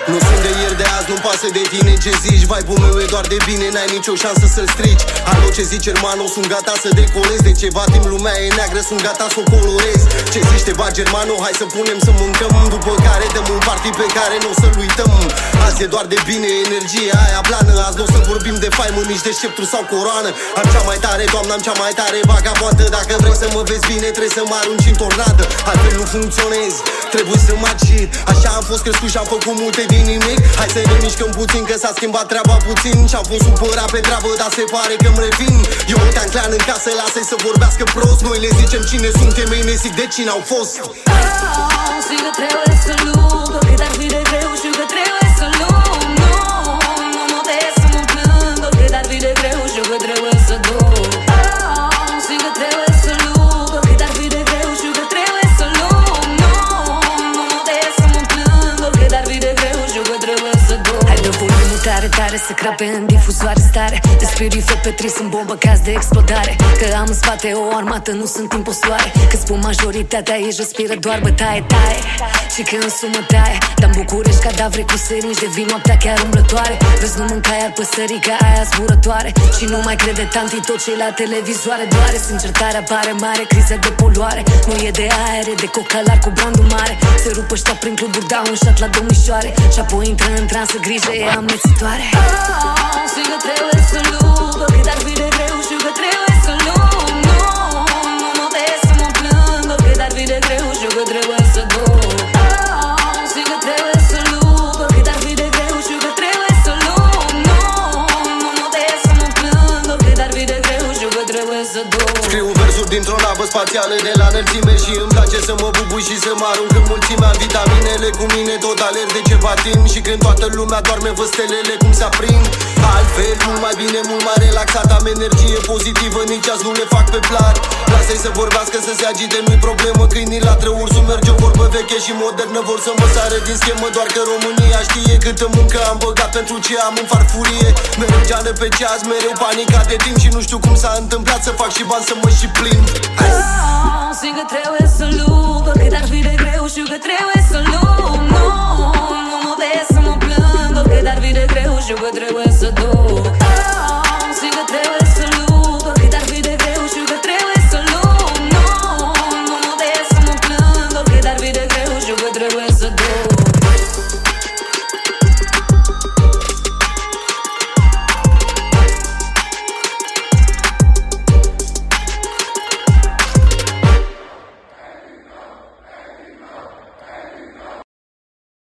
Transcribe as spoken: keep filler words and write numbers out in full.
Nu sunt de ieri de azi, nu-mi pasă de tine ce zici. Vibe-ul meu e doar de bine, n-ai nicio șansă să-l strici. Alo, ce zici, hermano, sunt gata să decolez. De ceva timp lumea e neagră, sunt gata să o colorez. Ce zici, te bagi, hermano, hai să punem să mâncăm. După care dăm un party pe care nu o să-l uităm. Azi e doar de bine, energia aia plană. Azi nu o să vorbim de faimă, nici de sceptru sau coroană. Am cea mai tare, doamna, am cea mai tare vagabondă. Dacă vrei să mă vezi bine, trebuie să mă arunci în tornadă. Altfel nu funcționez, trebuie să mă agit. Așa am fost crescut și am făcut multe din nimic. Hai să ne mișcăm puțin, că s-a schimbat treaba puțin. Și-am fost supărat pe treabă, dar se pare că-mi revin. Eu uite în clan în casă, lasă-i să vorbească prost. Noi le zicem cine suntem, ei ne zic de cine au fost. Știu că trebuie să lupt, oricât ar fi de greu. Știu că trebuie să lupt, nu, nu mă vezi să mă plâng. Oricât ar fi de greu, știu că trebuie să duc. Știu că trebuie să lupt, oricât ar fi de greu. Știu că trebuie să lupt, nu, nu mă vezi să mă plâng. Oricât ar fi de greu, știu că trebuie să duc. Hai de volumul tare, tare, să crape în difuzoare stare. De spirife petri sunt bombă, caz de explodare. Că am în spate o armată, nu sunt impostoare. Că spun majoritatea, ei respiră doar bătaie, taie. Și că în sumă taie, dar-n București cadavre cu seringi, devin noaptea chiar umblătoare. Vezi, nu mânca iar păsărica aia zburătoare. Și nu mai crede tanti tot ce la televizoare. Doare, sângertarea pare mare, criza de poluare. Nu e de aere, de cocalar cu brandul mare. Se rupă ăștia prin cluburi, dau un shot la domnișoare. Și apoi intră în transă, grijă e amețitoare. Știu că trebuie să lupt, oricât ar fi de greu. Știu că trebuie să lupt, nu, nu mă vezi să mă plâng. Oricât ar fi de greu, știu că trebuie să duc. Știu că trebuie să lupt, oricât ar fi de greu. Știu că trebuie să lupt, nu, nu mă vezi să mă plâng. Oricât ar fi de greu, știu că trebuie să duc. Scriu versuri dintr-o navă spațială de la înălțime. Și îmi place să mă bubui și să mă arunc în mulțime. Am vitaminele cu mine, tot alerg de ceva timp. Și când toată lumea doarme, văd stelele cum se aprind. Altfel, mult mai bine, mult mai relaxat. Am energie pozitivă, nici azi nu le fac pe plat. Lasă-i să vorbească, să se agite, nu-i problemă. Câinii latră, ursul merge o vorbă veche și modernă. Vor să mă sară din schemă, doar că România știe câtă muncă am băgat pentru ce am în farfurie. Mereu geană pe ceas, mereu panica de timp. Și nu știu cum s-a întâmplat să fac și bani să mă și plimb. Știu că trebuie să lupt, oricât ar fi de greu. Știu că trebuie să lupt, nu, nu mă vezi să mă plâng. Oricât ar fi de greu, știu că trebuie să duc. Știu că trebuie să lupt, oricât ar fi de greu. Știu că trebuie să lupt, nu, nu mă vezi să mă plâng. Oricât ar fi de greu, știu că trebuie să duc.